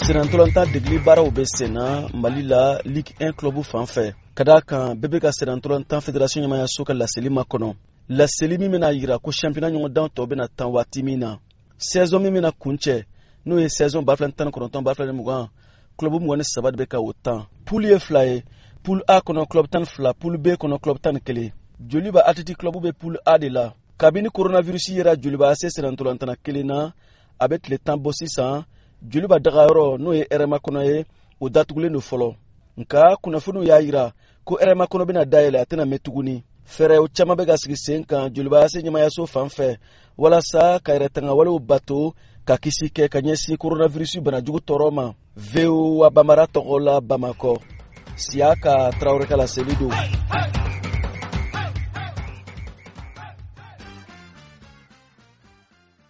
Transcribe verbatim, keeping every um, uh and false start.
Senantolanta degli baraw be sena Mali la Ligue un club fan fɛ ka da kan bɛɛ bɛ ka Senantolanta fédération ɲɛmaaya so ka laseli ma kɔnɔ. Laseli min bɛna yira ko championnat ɲɔgɔndan tɔ bɛna tan waati min na. Saison min bɛna kuncɛ n'o ye saison ba fila tan ni kɔnɔntɔn ba fila ni mugan club mugan ni saba de bɛ ka o tan. Poule ye fila ye. Poule A kɔnɔ club tan ni fila, Poule B kɔnɔ club tan ni kelen. Joliba Athletic Club bɛ Poule A de la. Kabini coronavirus yera Joliba A C Senantolantana kelen na a bɛ tile tan bɔ sisan. Joliba dagayɔrɔ n'o ye R M A kɔnɔ ye o datugulen do fɔlɔ. Nka kunnafoniw y'a yira ko R M A kɔnɔ bɛna dayɛlɛ a tɛna mɛn tuguni. Fɛɛrɛw caman bɛ ka sigi sen kan Joliba A C ɲɛmaayaso fan fɛ walasa ka yɛrɛ tanga walew bato ka kisi kɛ ka ɲɛsin coronavirus banajugu tɔɔrɔ ma. V O A Bambara tɔgɔ la Bamakɔ. Siaka Traoré ka laseli do.